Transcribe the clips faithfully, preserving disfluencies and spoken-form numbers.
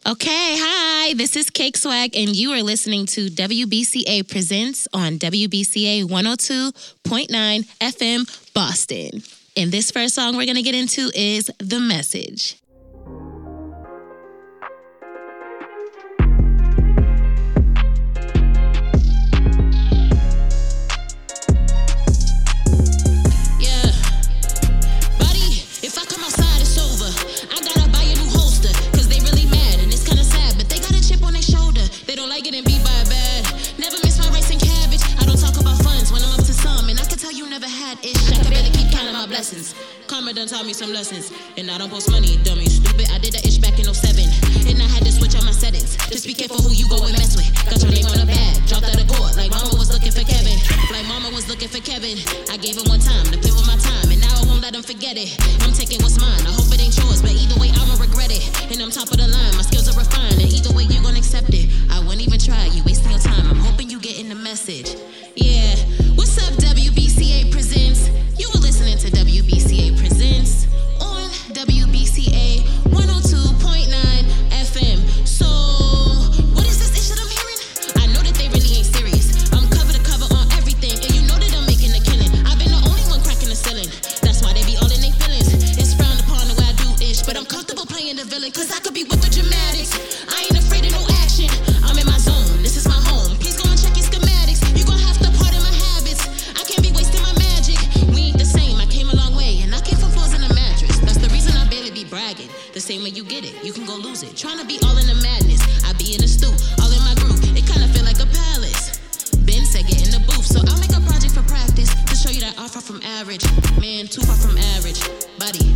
Okay, hi, this is Cake Swag, and you are listening to W B C A Presents on W B C A one oh two point nine F M Boston. And this first song we're going to get into is The Message. Karma done taught me some lessons, and I don't post money, dummy, stupid. I did that ish back in oh seven, and I had to switch out my settings. Just be careful who you go and mess with. Got your name on a bag, dropped out of court, like mama was looking for Kevin. Like mama was looking for Kevin. I gave him one time to play with my time, and now I won't let him forget it. I'm taking what's mine, I hope it ain't yours, but either way I'ma regret it. And I'm top of the line, my skills are refined, and either way you gon' accept it. I wouldn't even try, you wasting your time. I'm hoping you getting the message. Yeah, what's up, W B C A Presents? You were listening to W B C A Presents on W B C A one oh two point nine F M. So, what is this issue I'm hearing? I know that they really ain't serious. I'm cover to cover on everything, and you know that I'm making a killing. I've been the only one cracking the ceiling. That's why they be all in their feelings. It's frowned upon the way I do ish, but I'm comfortable playing the villain, cause I could be with the dramatics. I ain't afraid of no action. I'm in my zone. This is my home. Please go and check your schematics. You gon' have to pardon my habits. I can't be wasting my magic. We ain't the same. I came a long way, and I came from floors in a mattress. That's the reason I barely be bragging. The same way you get it, you can go lose it. Trying to be all in the madness. I be in the stew, all in my group. It kinda feel like a palace. Ben said get in the booth, so I'll make a project for practice to show you that I'm far from average. Man, too far from average. Buddy.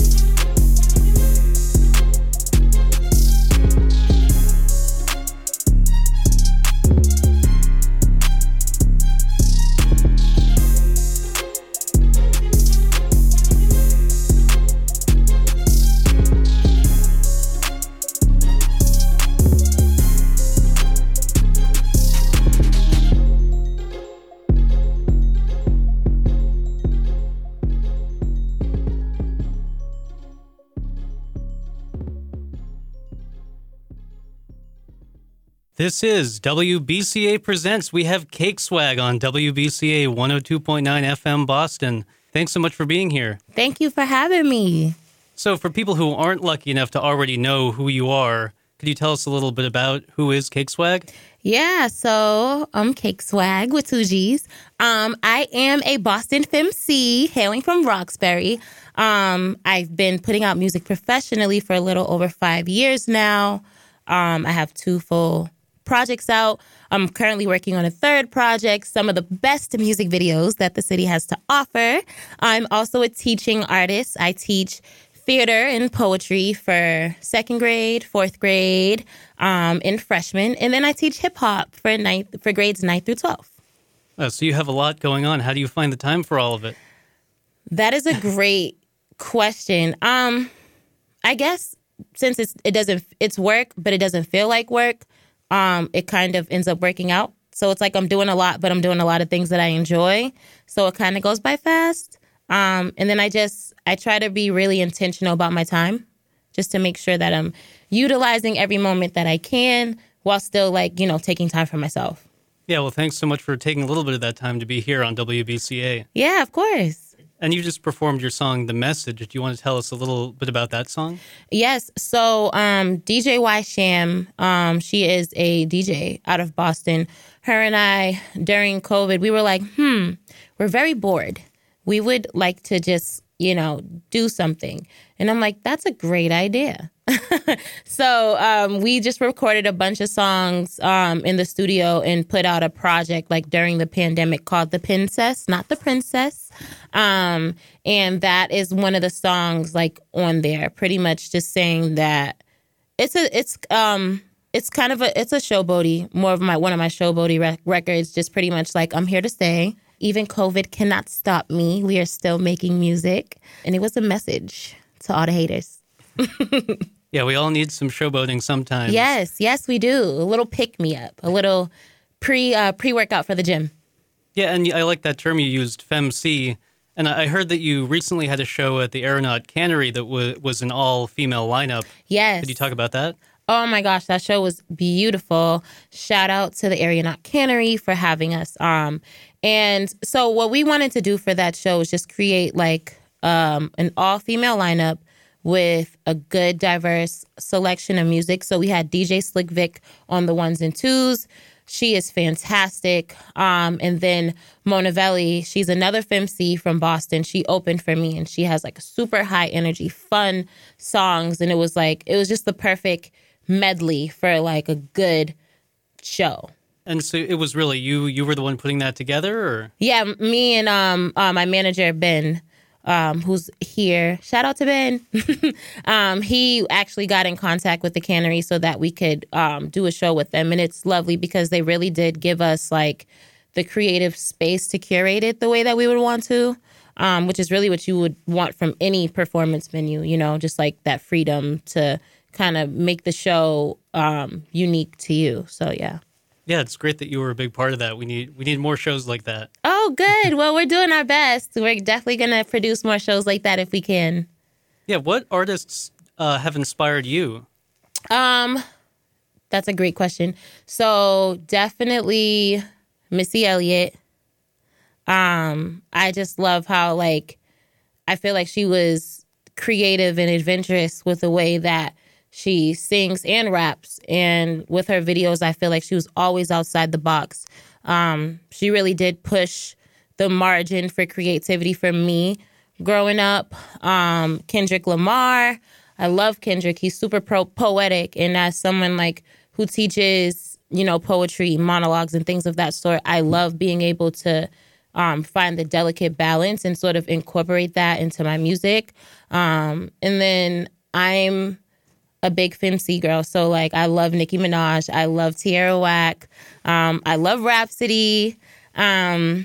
This is W B C A Presents. We have Cake Swag on W B C A one oh two point nine F M Boston. Thanks so much for being here. Thank you for having me. So for people who aren't lucky enough to already know who you are, could you tell us a little bit about who is Cake Swag? Yeah, so I'm Cake Swag with two G's. Um, I am a Boston femc hailing from Roxbury. Um, I've been putting out music professionally for a little over five years now. Um, I have two full projects out. I'm currently working on a third project, some of the best music videos that the city has to offer. I'm also a teaching artist. I teach theater and poetry for second grade, fourth grade, um, and freshmen. And then I teach hip hop for ninth, for grades nine through twelve. Oh, so you have a lot going on. How do you find the time for all of it? That is a great question. Um, I guess since it's, it doesn't, it's work, but it doesn't feel like work. Um, it kind of ends up working out. So it's like I'm doing a lot, but I'm doing a lot of things that I enjoy. So it kind of goes by fast. Um, and then I just, I try to be really intentional about my time just to make sure that I'm utilizing every moment that I can while still like, you know, taking time for myself. Yeah, well, thanks so much for taking a little bit of that time to be here on W B C A. Yeah, of course. And you just performed your song, The Message. Do you want to tell us a little bit about that song? Yes. So um, D J Y Sham, um, she is a D J out of Boston. Her and I, during COVID, we were like, hmm, we're very bored. We would like to just, you know, do something. And I'm like, that's a great idea. So um, we just recorded a bunch of songs um, in the studio and put out a project like during the pandemic called The Princess, not The Princess. Um, and that is one of the songs like on there, pretty much just saying that it's a it's um it's kind of a it's a showboaty, more of my one of my showboaty rec- records, just pretty much like I'm here to stay. Even COVID cannot stop me. We are still making music. And it was a message to all the haters. Yeah, we all need some showboating sometimes. Yes, yes, we do. A little pick-me-up, a little pre, uh, pre-workout for the gym. Yeah, and I like that term you used, femc. And I heard that you recently had a show at the Aeronaut Cannery that w- was an all-female lineup. Yes. Could you talk about that? Oh my gosh, that show was beautiful. Shout out to the Aeronaut Cannery for having us. Um, and so what we wanted to do for that show was just create like um, an all-female lineup with a good, diverse selection of music. So we had D J Slick Vic on the ones and twos. She is fantastic. Um, and then Mona Velli, she's another femc from Boston. She opened for me, and she has like super high energy, fun songs. And it was like, it was just the perfect medley for like a good show. And so it was really you, you were the one putting that together, or? Yeah, me and um, uh, my manager, Ben, um, who's here. Shout out to Ben. um, he actually got in contact with the Cannery so that we could um, do a show with them. And it's lovely because they really did give us like the creative space to curate it the way that we would want to, um, which is really what you would want from any performance venue, you know, just like that freedom to kind of make the show um, unique to you. So, yeah. Yeah, it's great that you were a big part of that. We need we need more shows like that. Oh, good. Well, we're doing our best. We're definitely going to produce more shows like that if we can. Yeah, what artists uh, have inspired you? Um, that's a great question. So definitely Missy Elliott. Um, I just love how, like, I feel like she was creative and adventurous with the way that she sings and raps, and with her videos, I feel like she was always outside the box. Um, she really did push the margin for creativity for me growing up. Um, Kendrick Lamar, I love Kendrick. He's super pro- poetic, and as someone like who teaches, you know, poetry, monologues, and things of that sort, I love being able to um, find the delicate balance and sort of incorporate that into my music. Um, and then I'm a big femc girl. So, like, I love Nicki Minaj. I love Tierra Whack. Um, I love Rhapsody. Um,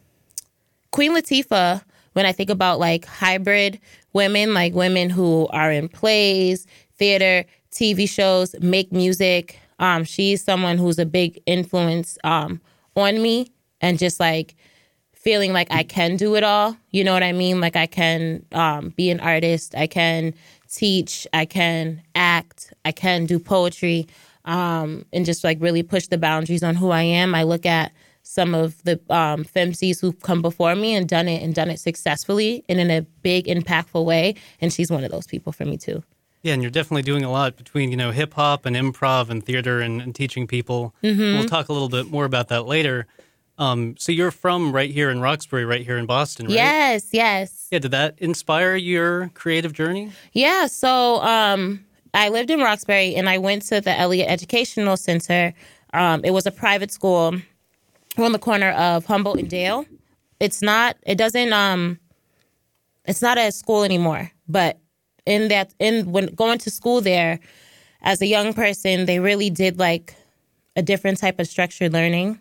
Queen Latifah, when I think about, like, hybrid women, like women who are in plays, theater, T V shows, make music, um, she's someone who's a big influence um, on me, and just, like, feeling like I can do it all. You know what I mean? Like, I can um, be an artist. I can teach, I can act, I can do poetry, um, and just like really push the boundaries on who I am. I look at some of the um, femcs who've come before me and done it and done it successfully and in a big, impactful way. And she's one of those people for me too. Yeah, and you're definitely doing a lot between, you know, hip hop and improv and theater and, and teaching people. Mm-hmm. We'll talk a little bit more about that later. Um, so you're from right here in Roxbury, right here in Boston, right? Yes, yes. Yeah, did that inspire your creative journey? Yeah, so um, I lived in Roxbury, and I went to the Elliott Educational Center. Um, it was a private school on the corner of Humboldt and Dale. It's not, it doesn't, um, it's not a school anymore, but in that, in when going to school there as a young person, they really did like a different type of structured learning.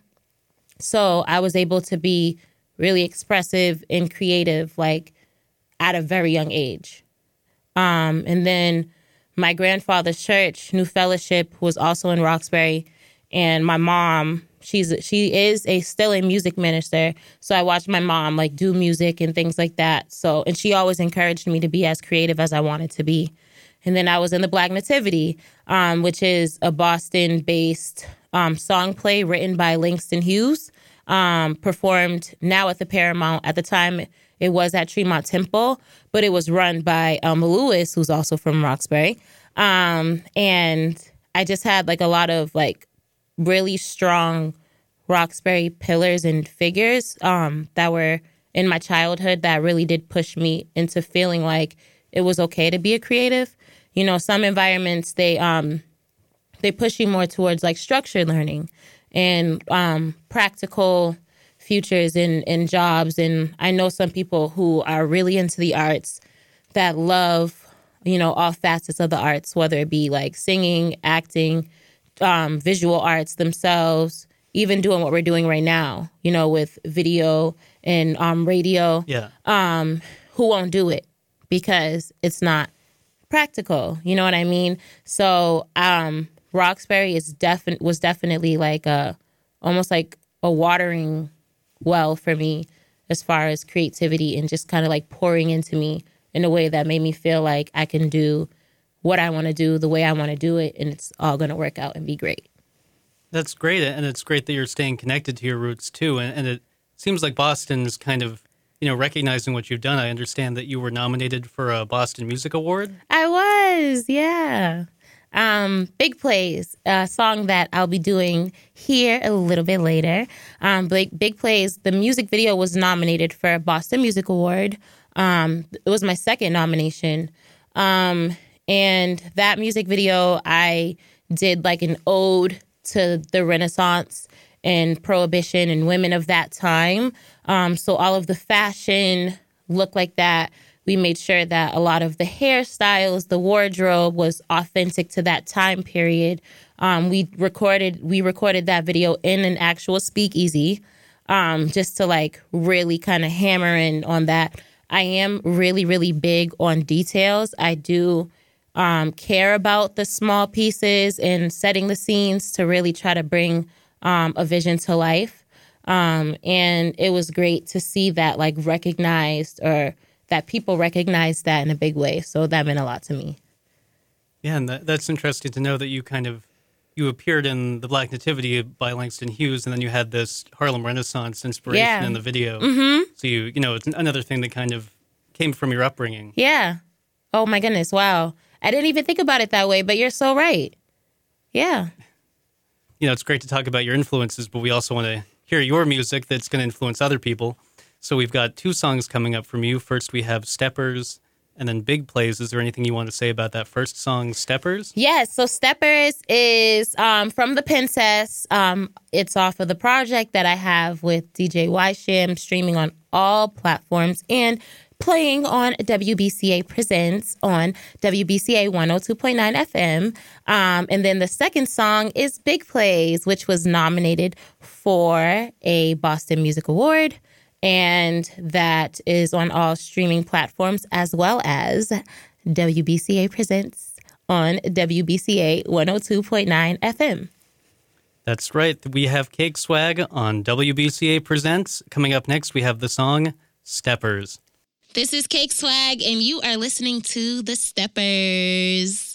So I was able to be really expressive and creative, like, at a very young age. Um, and then my grandfather's church, New Fellowship, was also in Roxbury. And my mom, she's she is a still a music minister. So I watched my mom, like, do music and things like that. So, and she always encouraged me to be as creative as I wanted to be. And then I was in the Black Nativity, um, which is a Boston-based um, song play written by Langston Hughes, um, performed now at the Paramount. At the time, it was at Tremont Temple, but it was run by Elma Lewis, who's also from Roxbury. Um, and I just had, like, a lot of, like, really strong Roxbury pillars and figures um, that were in my childhood that really did push me into feeling like it was okay to be a creative. You know, some environments, they um, they push you more towards, like, structured learning and um, practical futures and, and jobs. And I know some people who are really into the arts that love, you know, all facets of the arts, whether it be, like, singing, acting, um, visual arts themselves, even doing what we're doing right now, you know, with video and um, radio. Yeah. Um, who won't do it because it's not practical, you know what I mean? So um, Roxbury is defi- was definitely like a, almost like a watering well for me as far as creativity and just kind of like pouring into me in a way that made me feel like I can do what I want to do, the way I want to do it, and it's all going to work out and be great. That's great, and it's great that you're staying connected to your roots, too. And, and it seems like Boston's kind of, you know, recognizing what you've done. I understand that you were nominated for a Boston Music Award. I was, yeah. Um, Big Plays, a song that I'll be doing here a little bit later. Um, Big, Big Plays, the music video was nominated for a Boston Music Award. Um, it was my second nomination. Um, and that music video, I did like an ode to the Renaissance and Prohibition and women of that time. Um, so all of the fashion looked like that. We made sure that a lot of the hairstyles, the wardrobe was authentic to that time period. Um, we recorded we recorded that video in an actual speakeasy, um, just to like really kind of hammer in on that. I am really, really big on details. I do um, care about the small pieces and setting the scenes to really try to bring um, a vision to life. Um, and it was great to see that like recognized or that people recognize that in a big way. So that meant a lot to me. Yeah, and that, that's interesting to know that you kind of, you appeared in The Black Nativity by Langston Hughes, and then you had this Harlem Renaissance inspiration Yeah. in the video. Mm-hmm. So you, you know, it's another thing that kind of came from your upbringing. Yeah. Oh my goodness. Wow. I didn't even think about it that way, but you're so right. Yeah. You know, it's great to talk about your influences, but we also want to hear your music that's going to influence other people. So we've got two songs coming up from you. First, we have Steppers, and then Big Plays. Is there anything you want to say about that first song, Steppers? Yes. So Steppers is um, from the Princess. Um, it's off of the project that I have with D J Y-Sham, streaming on all platforms and playing on W B C A Presents on W B C A one oh two point nine F M. Um, and then the second song is Big Plays, which was nominated for a Boston Music Award. And that is on all streaming platforms as well as W B C A Presents on W B C A one oh two point nine F M. That's right. We have Cake Swag on W B C A Presents. Coming up next, we have the song Steppers. This is Cake Swag, and you are listening to The Steppers.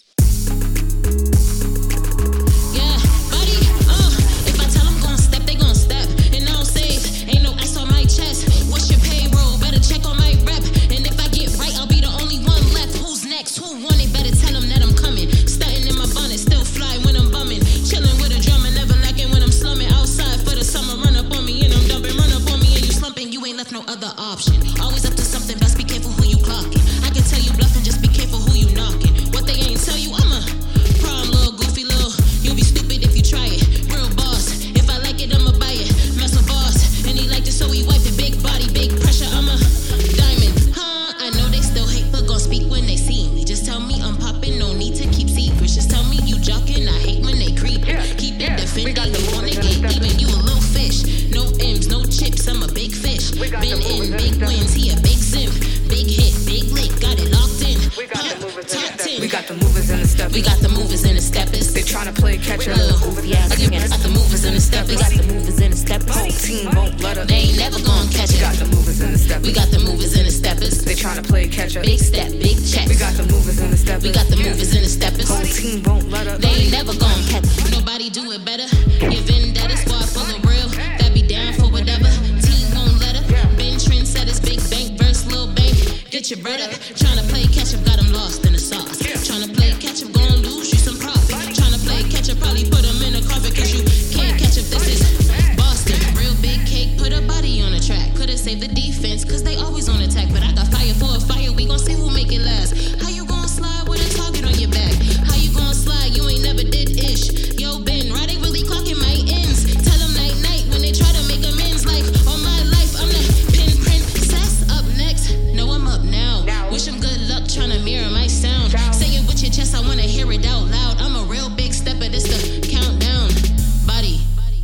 Yeah, buddy, uh, if I tell them gon' step, they gon' step. And I don't say, ain't no ice on my chest. What's your payroll? Better check on my rep. And if I get right, I'll be the only one left. Who's next? Who want it? Better tell them that I'm coming. Stunting in my bonnet, still fly when I'm bumming. Chilling with a drummer, never lacking when I'm slumming. Outside for the summer, run up on me and I'm dumping. Run up on me and you slumping. You ain't left no other option. Always up to something, best be careful who you clocking. I can tell you bluffing, just be careful who you knocking. What they ain't tell you, I'm a prom, little goofy little. You'll be stupid if you try it. Real boss, if I like it, I'ma buy it. Mess with boss, and he liked it, so he wiped it. Big body, big pressure, I'm a diamond. Huh? I know they still hate, but gon' speak when they see me. Just tell me I'm popping, no need to keep secrets. Just tell me you jocking, I hate when they creep. Yeah, Keep yeah, it defending, we you got the wanna movers get and the even. You a little fish, no M's, no chips. I'm a big fish. We got Been the in movers and big the wins, he a big simp. Big hit, big lick, got it locked in. We got the Pop, movers and top the ten. We got the movers and the steppers. We got the movers and the steppers. They tryna play catch up. Goofy ass niggas. Got the movers and the steppers. We got the movers and the steppers. Whole team won't let up. They ain't never gonna catch We it. got the movers and the steppers. We got the movers and the steppers. They tryna play catch up. Big step, big check. We got the movers and the steppers. We got the movers and the steppers. Whole team won't let up. They ain't never gonna catch it. Nobody do it better. Your vendetta squad full of real. That be down for whatever. Team won't let up. Been trendsetters, big bank verse, little bank. Get your bread up. Tryna play catch up, got them lost in the sauce. Tryna play catch up, gon' lose you some profit. Tryna play catch up, probably put them in a coffin. Cause you can't catch up, this is Boston. Real big cake, put a body on the track. Could've saved the defense, cause they always on attack. But I got fire for a fire, we gon' see who make it last. How you gon' slide with a target on your back? How you gon' slide, you ain't never did ish. Yo, Ben, right, they really clocking my ends. Tell them night night when they try to make amends. Like, on my life, I'm the pin princess. Up next, no, I'm up now. Wish them good luck, tryna mirror my sound. Say it with your chest, I wanna hear it out loud. I'm a real big stepper, this the countdown. Body.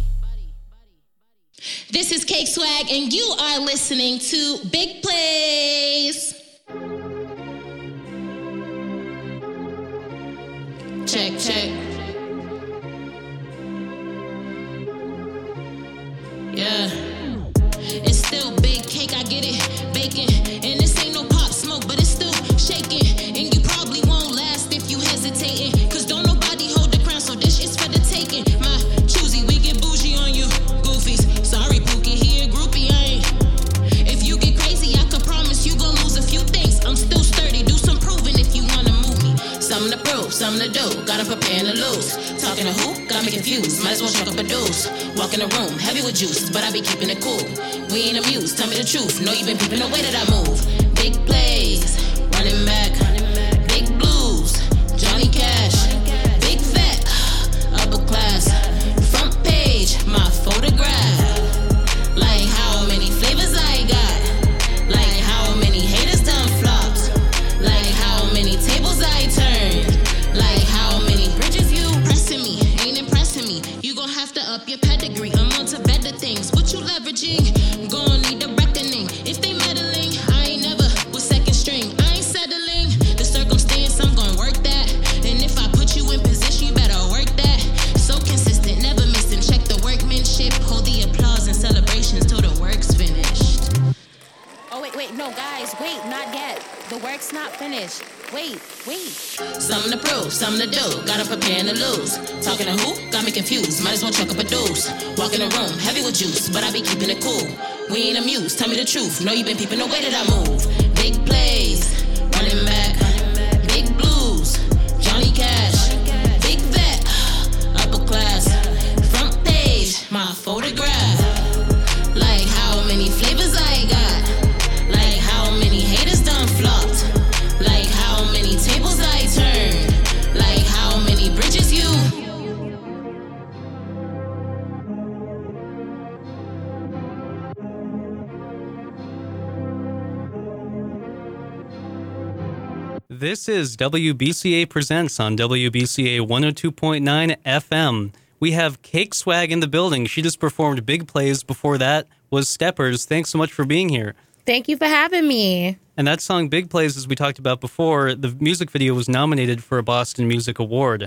This is Cake Swag, and you are listening to Big Plays. Check, check. Yeah. It's still big cake, I get it. Bacon. And this ain't no pop smoke, but it's still shaking. And you probably won't last if you hesitate. preparing to lose. Talking to who? Got me confused. Might as well chuck up a deuce. Walk in the room, heavy with juice, but I be keeping it cool. We ain't amused, tell me the truth. Know you been peeping the way that I move. Big plays, running back. Big blues, Johnny Cash. Big fat, upper class. Front page, my photograph. Like how many flavors I got. Like how many haters done flopped. Like how many tables I turned. Like how many bridges you pressing me. Ain't impressing me. You gon' have to up your pedigree. I'm on to better things. What you leveraging? Gon' need a reckoning. If they meddling, I ain't never was second string. I ain't settling. The circumstance, I'm gon' work that. And if I put you in position, you better work that. So consistent, never missing. Check the workmanship. Hold the applause and celebrations till the work's finished. Oh, wait, wait, no, guys, wait, not yet. The work's not finished. Wait, wait. Something to prove, something to do. Gotta prepare to lose. Talking to who? Got me confused. Might as well chuck up a deuce. Walk in the room, heavy with juice, but I be keeping it cool. We ain't amused, tell me the truth. Know you been peeping the way that I move. Big plays, running back. Big blues, Johnny Cash. Big vet, upper class. Front page, my photograph. Like how many flavors I got. Like how many haters done flopped. Like how many tables I turned. Like how many bridges you. This is W B C A Presents on W B C A one oh two point nine F M. We have Cake Swag in the building. She just performed Big Plays. Before that was Steppers. Thanks so much for being here. Thank you for having me. And that song, Big Plays, as we talked about before, the music video was nominated for a Boston Music Award.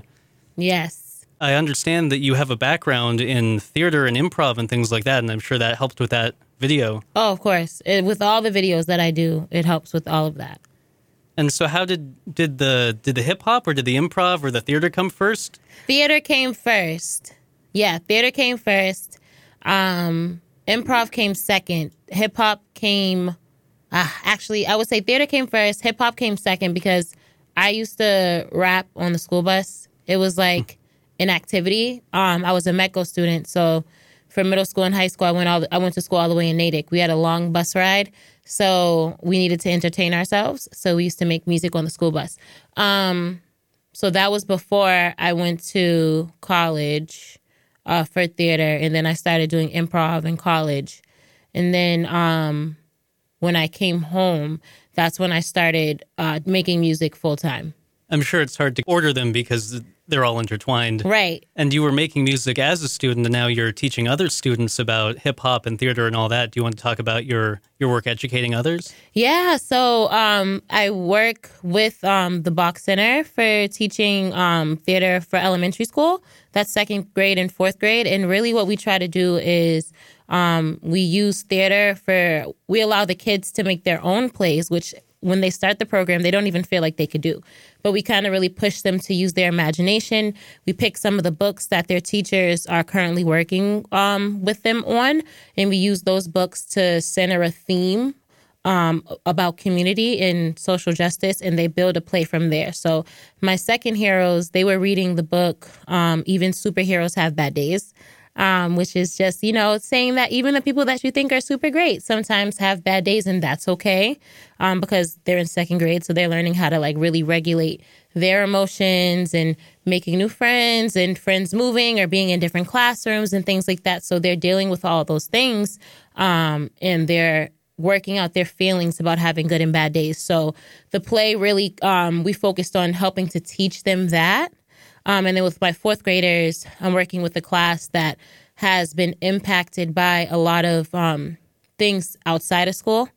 Yes. I understand that you have a background in theater and improv and things like that, and I'm sure that helped with that video. Oh, of course. It, with all the videos that I do, it helps with all of that. And so how did did the did the hip-hop or did the improv or the theater come first? Theater came first. Yeah, theater came first. Um, improv came second. Hip-hop came... Uh, actually, I would say theater came first. Hip-hop came second because I used to rap on the school bus. It was like an activity. Um, I was a METCO student, so for middle school and high school, I went all I went to school all the way in Natick. We had a long bus ride, so we needed to entertain ourselves. So we used to make music on the school bus. Um, so that was before I went to college uh, for theater, and then I started doing improv in college. And then um, when I came home, that's when I started uh, making music full time. I'm sure it's hard to order them because they're all intertwined. Right. And you were making music as a student, and now you're teaching other students about hip-hop and theater and all that. Do you want to talk about your, your work educating others? Yeah, so um, I work with um, the Bach Center for teaching um, theater for elementary school. That's second grade and fourth grade. And really what we try to do is um, we use theater for, we allow the kids to make their own plays, which when they start the program, they don't even feel like they could do. But we kind of really push them to use their imagination. We pick some of the books that their teachers are currently working um, with them on, and we use those books to center a theme um, about community and social justice, and they build a play from there. So my second heroes, they were reading the book, um, Even Superheroes Have Bad Days. Um, which is just, you know, saying that even the people that you think are super great sometimes have bad days, and that's okay um, because they're in second grade. So they're learning how to like really regulate their emotions and making new friends and friends moving or being in different classrooms and things like that. So they're dealing with all those things um, and they're working out their feelings about having good and bad days. So the play really, um, we focused on helping to teach them that. Um, and then with my fourth graders, I'm working with a class that has been impacted by a lot of um, things outside of school.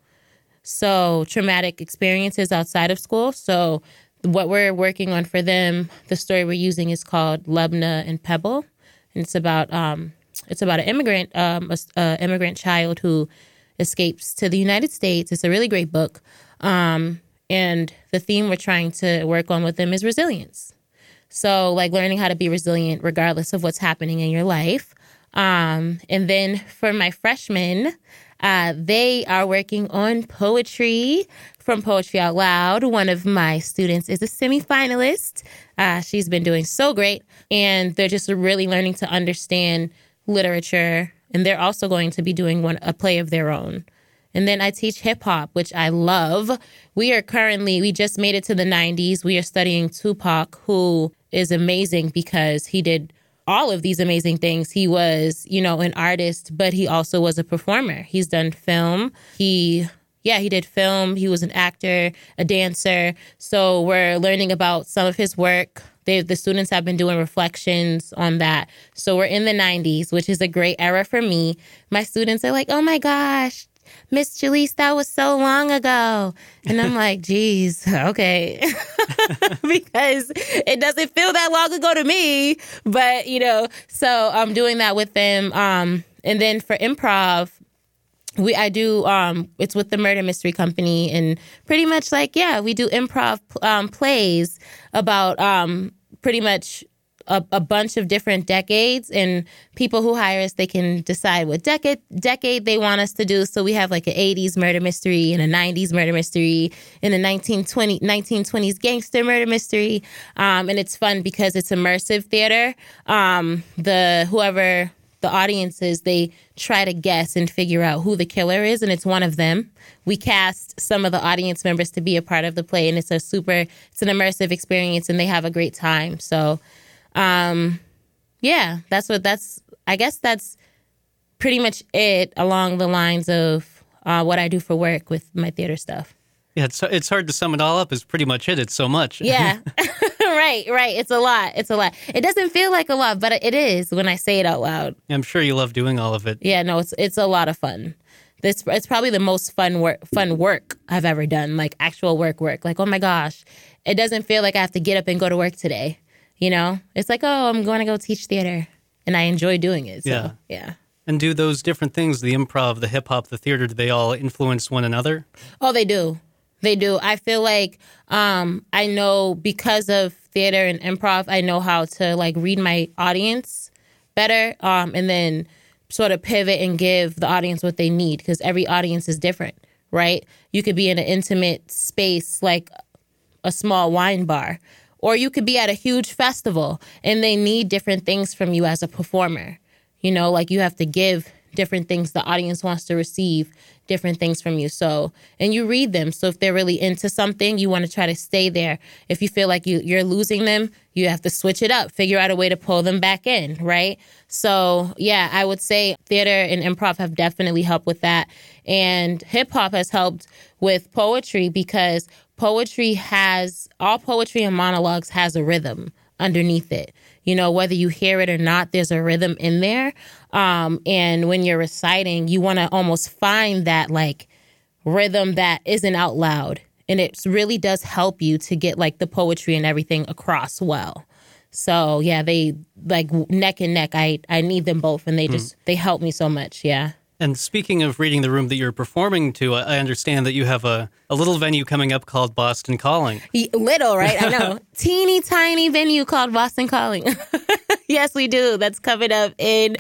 So traumatic experiences outside of school. So what we're working on for them, the story we're using is called Lubna and Pebble. And it's about um, it's about an immigrant, um, a, a immigrant child who escapes to the United States. It's a really great book. Um, and the theme we're trying to work on with them is resilience. So like learning how to be resilient regardless of what's happening in your life. Um, and then for my freshmen, Uh, they are working on poetry from Poetry Out Loud. One of my students is a semifinalist. Uh, she's been doing so great, and they're just really learning to understand literature, and they're also going to be doing one a play of their own. And then I teach hip hop, which I love. We are currently, we just made it to the nineties. We are studying Tupac, who is amazing because he did all of these amazing things. He was, you know, an artist, but he also was a performer. He's done film. He, yeah, he did film. He was an actor, a dancer. So we're learning about some of his work. They, the students have been doing reflections on that. So we're in the nineties, which is a great era for me. My students are like, oh my gosh, Miss Jalise, that was so long ago. And I'm like, geez, okay. Because it doesn't feel that long ago to me. But, you know, so I'm doing that with them. Um, and then for improv, we I do, um, it's with the Murder Mystery Company. And pretty much like, yeah, we do improv um, plays about um, pretty much A, a bunch of different decades, and people who hire us, they can decide what decade decade they want us to do. So we have like an eighties murder mystery and a nineties murder mystery and a nineteen twenties gangster murder mystery. Um, and it's fun because it's immersive theater. Um, the whoever the audience is, they try to guess and figure out who the killer is, and it's one of them. We cast some of the audience members to be a part of the play, and it's a super, it's an immersive experience, and they have a great time. So Um, yeah, that's what that's, I guess that's pretty much it along the lines of uh, what I do for work with my theater stuff. Yeah, it's it's hard to sum it all up. Is pretty much it. It's so much. Yeah, right, right. It's a lot. It's a lot. It doesn't feel like a lot, but it is when I say it out loud. I'm sure you love doing all of it. Yeah, no, it's it's a lot of fun. This it's probably the most fun work fun work I've ever done. Like actual work, work. Like, oh my gosh, it doesn't feel like I have to get up and go to work today. You know, it's like, oh, I'm going to go teach theater, and I enjoy doing it. So, Yeah. yeah. And do those different things, the improv, the hip hop, the theater, do they all influence one another? Oh, they do. They do. I feel like um, I know because of theater and improv, I know how to like read my audience better, um, and then sort of pivot and give the audience what they need, because every audience is different, right? You could be in an intimate space like a small wine bar, or you could be at a huge festival and they need different things from you as a performer. You know, like you have to give different things. The audience wants to receive different things from you. So, and you read them. So if they're really into something, you want to try to stay there. If you feel like you, you're losing them, you have to switch it up, figure out a way to pull them back in, right? So yeah, I would say theater and improv have definitely helped with that. And hip hop has helped with poetry because poetry has, all poetry and monologues has a rhythm underneath it. You know, whether you hear it or not, there's a rhythm in there. Um, and when you're reciting, you want to almost find that like rhythm that isn't out loud. And it really does help you to get like the poetry and everything across well. So yeah, they like neck and neck. I, I need them both, and they just, they help me so much. Yeah. And speaking of reading the room that you're performing to, I understand that you have a, a little venue coming up called Boston Calling. Little, right? I know. Teeny tiny venue called Boston Calling. Yes, we do. That's coming up in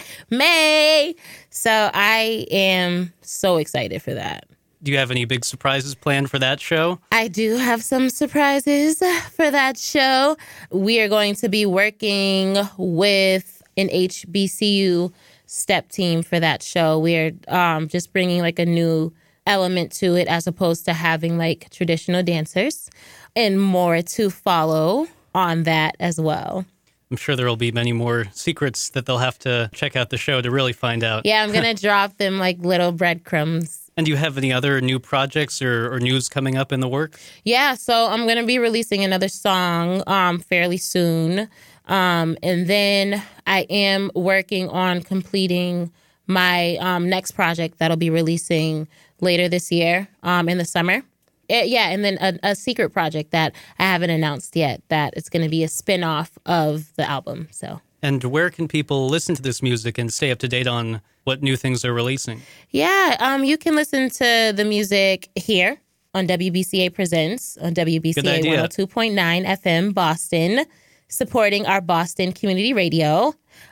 May. So I am so excited for that. Do you have any big surprises planned for that show? I do have some surprises for that show. We are going to be working with an H B C U step team for that show. We're um, just bringing like a new element to it as opposed to having like traditional dancers, and more to follow on that as well. I'm sure there will be many more secrets that they'll have to check out the show to really find out. Yeah, I'm going to drop them like little breadcrumbs. And do you have any other new projects or, or news coming up in the work? Yeah, so I'm going to be releasing another song um, fairly soon. Um, and then I am working on completing my um, next project that'll be releasing later this year um, in the summer. It, yeah, and then a, a secret project that I haven't announced yet that it's going to be a spin-off of the album. So. And where can people listen to this music and stay up to date on what new things are releasing? Yeah, um, you can listen to the music here on W B C A Presents on W B C A one oh two point nine F M Boston, supporting our Boston Community Radio.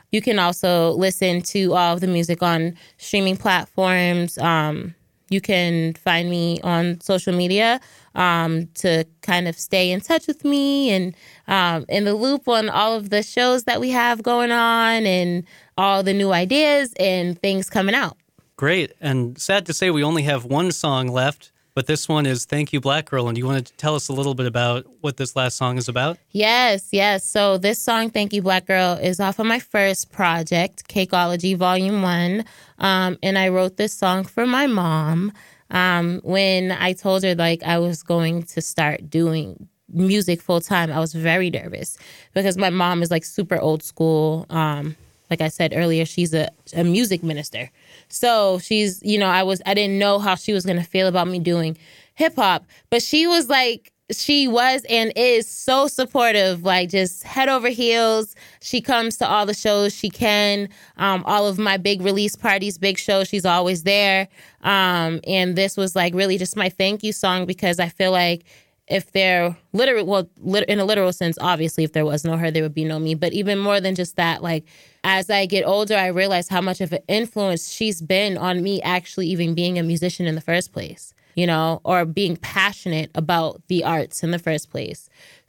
you can also listen to all of the music on streaming platforms. Um, you can find me on social media um, to kind of stay in touch with me and um, in the loop on all of the shows that we have going on and all the new ideas and things coming out. Great. And sad to say we only have one song left, but this one is Thank You, Black Girl. And do you want to tell us a little bit about what this last song is about? Yes, yes. So this song, Thank You, Black Girl, is off of my first project, Cakeology Volume one. Um, and I wrote this song for my mom. Um, when I told her, like, I was going to start doing music full time, I was very nervous because my mom is, like, super old school. Um, like I said earlier, she's a, a music minister. So she's, you know, I was, I didn't know how she was going to feel about me doing hip hop, but she was like, she was and is so supportive, like just head over heels. She comes to all the shows she can, um, all of my big release parties, big shows, she's always there. Um, and this was like really just my thank you song because I feel like if there literal, well, lit, in a literal sense, obviously, if there was no her, there would be no me. But even more than just that, like as I get older, I realize how much of an influence she's been on me actually even being a musician in the first place, you know, or being passionate about the arts in the first place.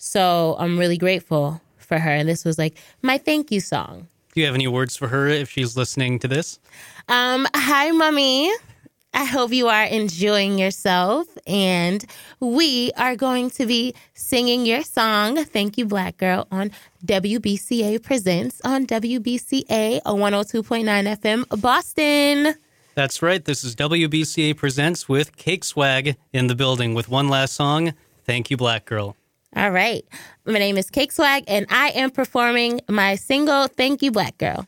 So I'm really grateful for her. And this was like my thank you song. Do you have any words for her if she's listening to this? Um, hi, Mommy. I hope you are enjoying yourself, and we are going to be singing your song, Thank You, Black Girl, on W B C A Presents on W B C A one oh two point nine F M Boston. That's right. This is W B C A Presents with Cake Swag in the building with one last song, Thank You, Black Girl. All right. My name is Cake Swag, and I am performing my single, Thank You, Black Girl.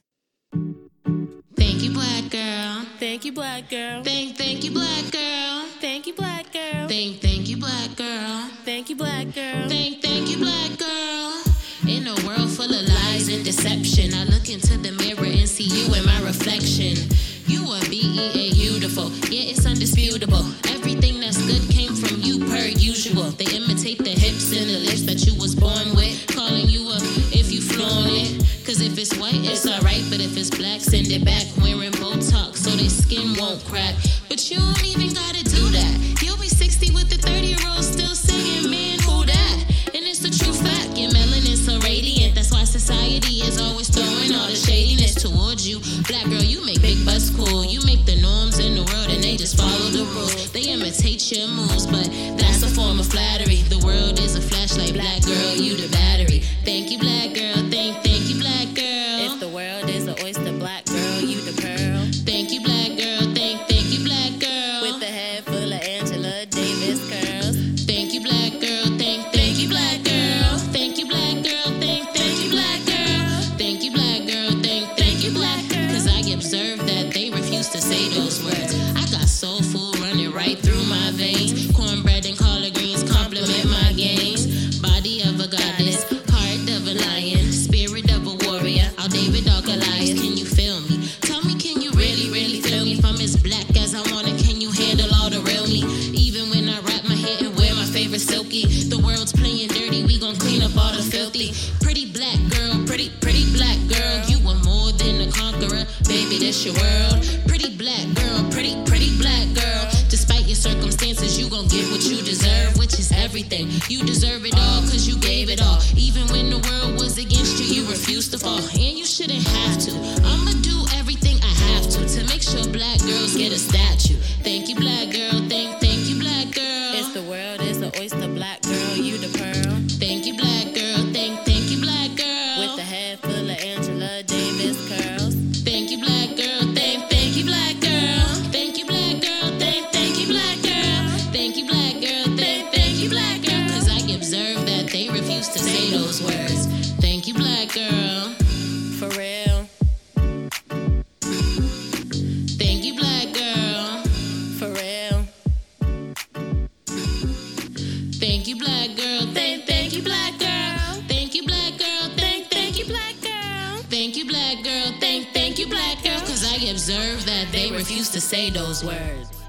Thank you, black girl. Thank you, Black Girl. Thank, thank you, black girl. Thank you, Black Girl. Thank, thank you, black girl. Thank you, Black Girl. Thank, thank you, black girl. In a world full of lies and deception, I look into the mirror and see you in my reflection. You are B E A beautiful, yeah, it's undisputable. Everything that's good came from you per usual. They imitate the hips and the lips that you was born with, calling you a if you flown it. Cause if it's white, it's alright, but if it's black, send it back. Wearing Botox so their skin won't crack. But you don't even gotta do that. You'll be sixty with the thirty-year-old still singing, man, who that? And it's the true fact, your melanin's so radiant. That's why society is always throwing all the shadiness towards you. Black girl, you make big butts cool. You make the norms in the world and they just follow the rules. They imitate your moves, but that's a form of flattery. The world is a flashlight, black girl, you the battery. Thank you, black girl, thank, thank you, black girl. If the world is an oyster, black girl, you the pearl. Thank you, black girl, thank, thank you, black girl. With the head full of Angela Davis curls. Thank you, black girl, thank, thank you, black girl. Thank you, black girl, thank, thank you, black girl. Thank you, black girl, thank, thank you, black girl. Cause I observed that they refuse to say those words. I got soul food running right through my veins. Cornbread and collard greens compliment my gains. Body of a goddess, heart of a lion, spirit of a warrior. I'll David Dog Goliath. Can you feel me? Tell me, can you really, really feel me? If I'm as black as I wanna, can you handle all the real me? Even when I wrap my hair and wear my favorite silky, the world's playing dirty, we gon' clean up all the filthy. Pretty black girl, pretty, pretty black girl, you are more than a conqueror, baby, that's your world. Pretty black girl, pretty, pretty black girl. Despite your circumstances, you gon' get what you deserve, which is everything. You deserve it all, cause you gave it all. Even when the world was against you, you refused to fall. And you shouldn't have to. I'ma do everything I have to to make sure black girls get a statue. Thank you, black girl, thank, thank you, black girl. If the world is an oyster, black girl, you the pearl. Thank you, black girl, thank, thank you, black girl. With the head full of Angela Davis curls. Thank you, black girl, thank, thank you, black girl. Thank you, black girl, thank, thank you, black girl. Thank you, black girl, thank, thank you, black girl. Cause I observed that they refuse to say those words. Thank you, black girl. For real. Thank you, black girl. For real. Thank you, black girl. Thank, thank you, black girl. Thank you, black girl. Thank, thank you, black girl. Thank you, black girl. Thank, thank you, black girl. Cause I observed that they refuse to say those words.